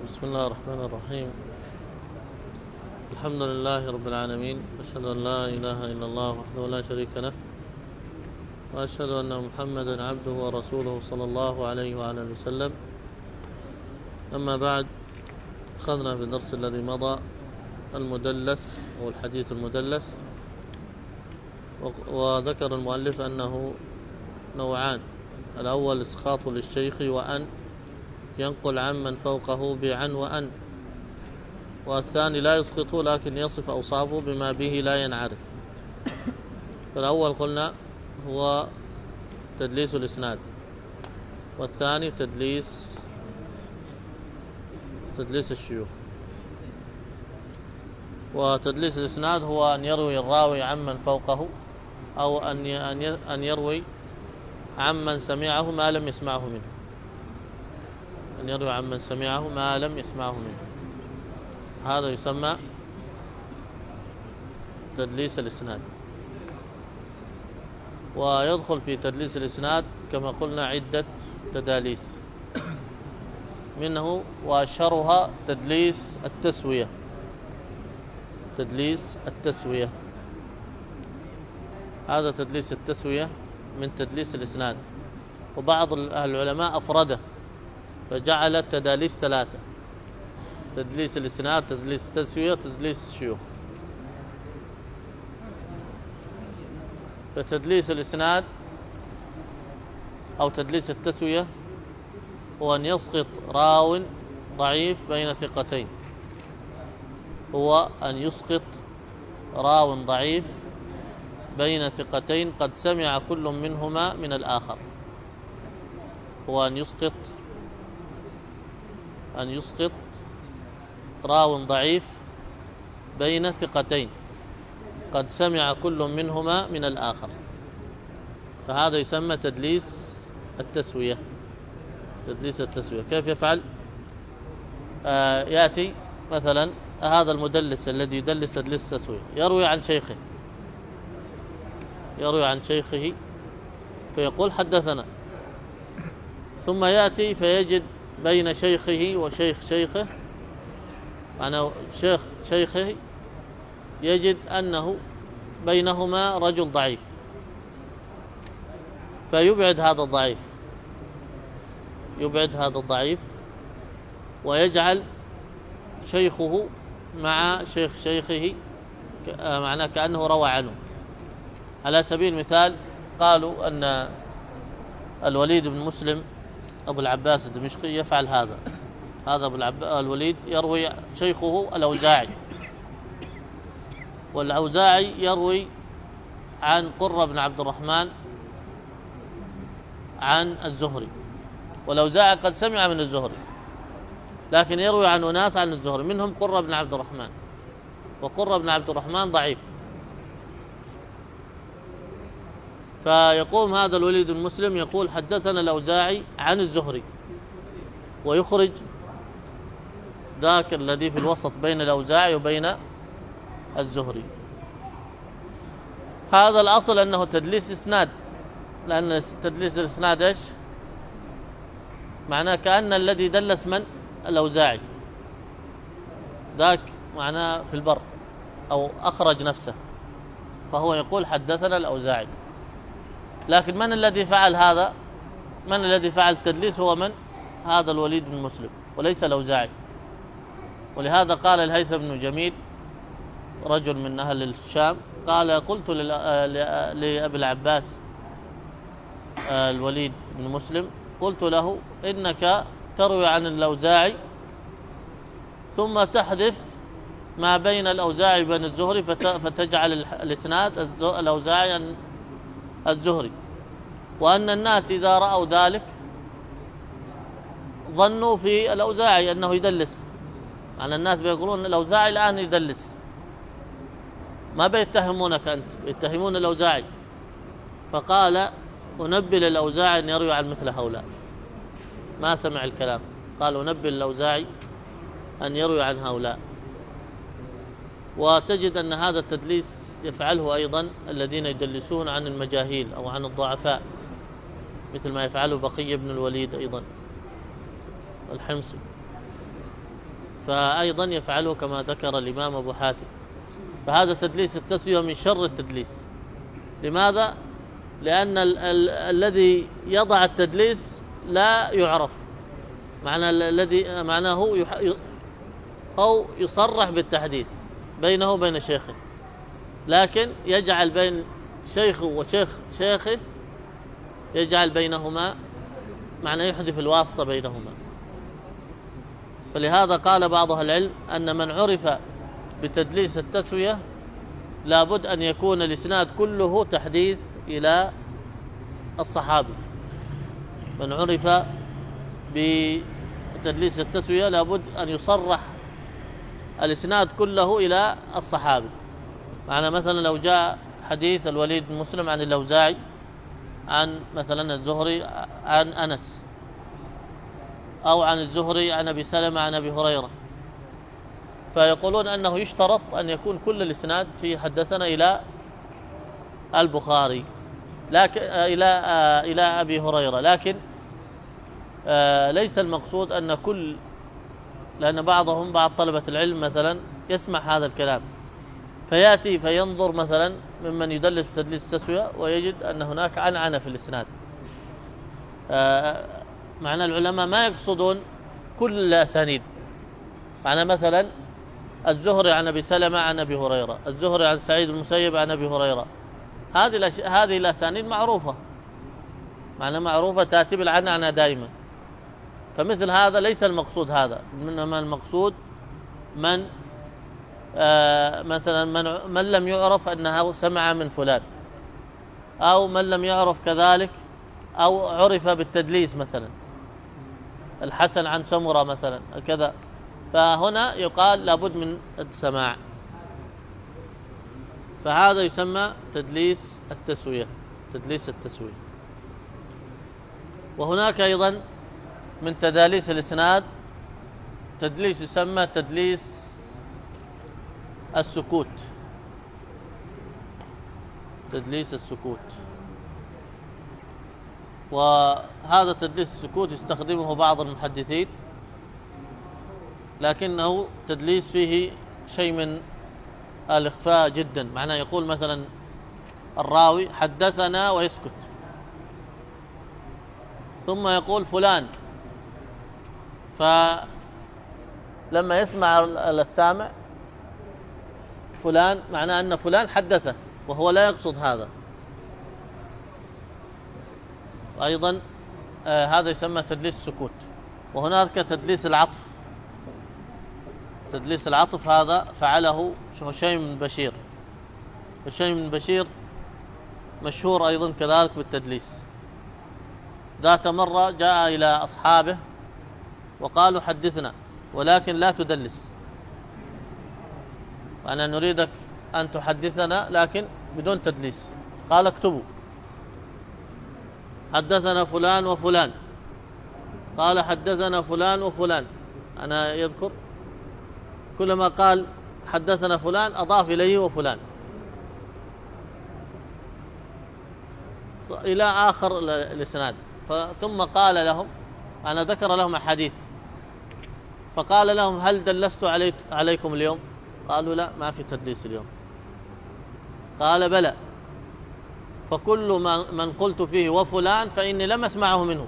بسم الله الرحمن الرحيم. الحمد لله رب العالمين، أشهد أن لا إله إلا الله وحده لا شريك له، وأشهد أن محمدا عبده ورسوله صلى الله عليه وعلى آله وسلم. أما بعد، أخذنا في الدرس الذي مضى المدلس أو الحديث المدلس، وذكر المؤلف أنه نوعان: الأول إسقاط للشيخ وأن ينقل عمن فوقه بعن وأن، والثاني لا يسقطه لكن يصف أوصافه بما به لا ينعرف. فالأول قلنا هو تدليس الإسناد، والثاني تدليس الشيوخ. وتدليس الإسناد هو أن يروي الراوي عمن فوقه، أو أن يروي عمن سمعه ما لم يسمعه منه، أن يروي عمن سمعه ما لم يسمعه منه. هذا يسمى تدليس الإسناد. ويدخل في تدليس الإسناد كما قلنا عدة تداليس، منه وأشهرها تدليس التسوية. هذا تدليس التسوية من تدليس الإسناد، وبعض العلماء أفرده فجعل التداليس ثلاثة: تدليس الإسناد، تدليس التسوية، تدليس الشيوخ. فتدليس الإسناد أو تدليس التسوية هو أن يسقط راو ضعيف بين ثقتين، قد سمع كل منهما من الآخر. هو أن يسقط راو ضعيف بين ثقتين قد سمع كل منهما من الآخر، فهذا يسمى تدليس التسوية. كيف يفعل؟ يأتي مثلا هذا المدلس الذي يدلس تدليس التسوية يروي عن شيخه فيقول حدثنا، ثم يأتي فيجد بين شيخه وشيخ شيخه، معنى شيخ شيخه، يجد أنه بينهما رجل ضعيف، فيبعد هذا الضعيف ويجعل شيخه مع شيخ شيخه، معناه كأنه روى عنه. على سبيل المثال قالوا أن الوليد بن مسلم أبو العباس الدمشقي يفعل هذا الوليد يروي شيخه والأوزاعي يروي عن قرة بن عبد الرحمن عن الزهري، والأوزاعي قد سمع من الزهري لكن يروي عن أناس عن الزهري، منهم قرة بن عبد الرحمن، وقرة بن عبد الرحمن ضعيف. فيقوم هذا الوليد المسلم يقول حدثنا الأوزاعي عن الزهري، ويخرج ذاك الذي في الوسط بين الأوزاعي وبين الزهري. هذا الأصل أنه تدليس إسناد، لأن تدليس الإسناد إيش معناه؟ كأن الذي دلس من الأوزاعي ذاك معناه في البر أو أخرج نفسه، فهو يقول حدثنا الأوزاعي. لكن من الذي فعل هذا؟ من الذي فعل التدليس؟ هو من؟ هذا الوليد بن مسلم وليس الأوزاعي. ولهذا قال الهيثم بن جميل رجل من أهل الشام، قال قلت لأبي العباس الوليد بن مسلم، قلت له إنك تروي عن الأوزاعي ثم تحذف ما بين الأوزاعي وبين الزهري فتجعل الإسناد الأوزاعي عن الزهري، وأن الناس إذا رأوا ذلك ظنوا في الأوزاعي أنه يدلس. يعني الناس بيقولون الأوزاعي الآن يدلس، ما بيتهمونك أنت، بيتهمون الأوزاعي. فقال أنبه الأوزاعي أن يروي عن مثل هؤلاء، ما سمع الكلام، قال أنبه الأوزاعي أن يروي عن هؤلاء. وتجد أن هذا التدليس يفعله أيضا الذين يدلسون عن المجاهيل أو عن الضعفاء، مثل ما يفعله بقي بن الوليد أيضا الحمصي. فأيضا يفعله كما ذكر الإمام أبو حاتم. فهذا تدليس التسوية من شر التدليس. لماذا؟ لأن الذي يضع التدليس لا يعرف الذي معناه أو يصرح بالتحديث بينه وبين شيخه، لكن يجعل بين شيخه وشيخ شيخه، يجعل بينهما يحدث الواسطة بينهما. فلهذا قال بعض أهل العلم أن من عرف بتدليس التسوية لابد أن يكون الإسناد كله تحديث إلى الصحابي. من عرف بتدليس التسوية لابد أن يصرح الإسناد كله إلى الصحابي. مثلا لو جاء حديث الوليد بن مسلم عن الأوزاعي عن مثلا الزهري عن أنس، أو عن الزهري عن أبي سلمة عن أبي هريرة، فيقولون أنه يشترط أن يكون كل الإسناد في حدثنا إلى البخاري، لكن إلى أبي هريرة، لكن ليس المقصود أن كل، لأن بعض طلبة العلم مثلا يسمع هذا الكلام فيأتي فينظر مثلا ممن يدلس تدليس التسوية ويجد أن هناك عنعنة في الإسناد. العلماء ما يقصدون كل الأسانيد. مثلا الزهري عن أبي سلمة عن أبي هريرة، الزهري عن سعيد المسيب عن أبي هريرة، هذه الأسانيد معروفة، معروفة تأتي بالعنعنة دائما. فمثل هذا ليس المقصود هذا، إنما المقصود مثلا من لم يعرف أنه سمع من فلان، أو من لم يعرف كذلك، أو عرف بالتدليس، مثلا الحسن عن سمرة مثلا كذا، فهنا يقال لابد من السماع. فهذا يسمى تدليس التسوية. وهناك أيضا من تداليس الإسناد تدليس يسمى تدليس السكوت. وهذا تدليس السكوت يستخدمه بعض المحدثين، لكنه تدليس فيه شيء من الإخفاء جدا. يقول مثلا الراوي حدثنا ويسكت، ثم يقول فلان، فلما يسمع السامع فلان معناه أن فلان حدثه وهو لا يقصد هذا. أيضا هذا يسمى تدليس السكوت. وهناك تدليس العطف، هذا فعله هشيم بن بشير. هشيم بن بشير مشهور أيضا كذلك بالتدليس. ذات مرة جاء إلى أصحابه وقالوا حدثنا ولكن لا تدلس، وأنا نريدك أن تحدثنا لكن بدون تدليس. قال اكتبوا حدثنا فلان وفلان. قال حدثنا فلان وفلان. أنا يذكر كلما قال حدثنا فلان أضاف إليه وفلان إلى آخر الإسناد. ثم قال لهم، أنا ذكر لهم أحاديث، فقال لهم هل دلست عليكم اليوم؟ قالوا لا، ما في تدليس اليوم. قال بلى، فكل من قلت فيه وفلان فإني لم أسمعه منه.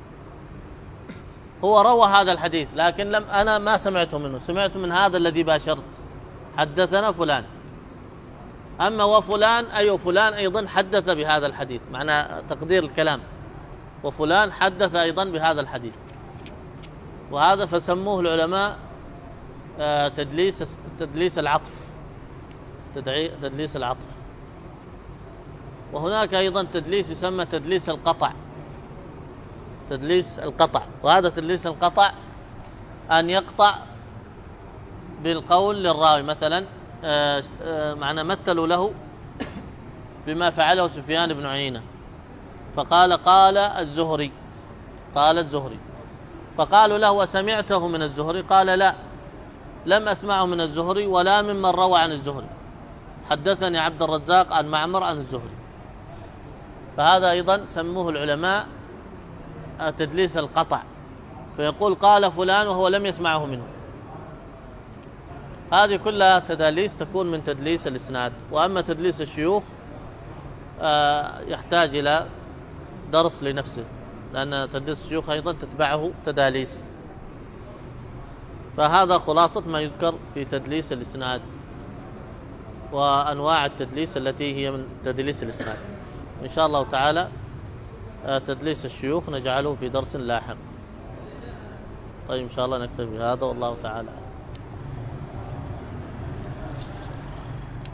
هو روى هذا الحديث لكن أنا ما سمعته منه، سمعت من هذا الذي باشرت، حدثنا فلان. أما وفلان فلان أيضا حدث بهذا الحديث، معنى تقدير الكلام، وفلان حدث أيضا بهذا الحديث. وهذا فسموه العلماء تدليس العطف. وهناك أيضا تدليس يسمى تدليس القطع. وهذا تدليس القطع أن يقطع بالقول للراوي. مثلا مثلوا له بما فعله سفيان بن عيينة، فقال قال الزهري، فقالوا له وسمعته من الزهري؟ قال لا، لم أسمعه من الزهري ولا ممن روى عن الزهري، حدثني عبد الرزاق عن معمر عن الزهري. فهذا أيضا سموه العلماء تدليس القطع، فيقول قال فلان وهو لم يسمعه منه. هذه كلها تداليس تكون من تدليس الإسناد. وأما تدليس الشيوخ يحتاج إلى درس لنفسه، لأن تدليس الشيوخ أيضا تتبعه تداليس. فهذا خلاصة ما يذكر في تدليس الإسناد وأنواع التدليس التي هي من تدليس الإسناد. إن شاء الله تعالى تدليس الشيوخ نجعله في درس لاحق. طيب إن شاء الله نكتفي بهذا، والله تعالى.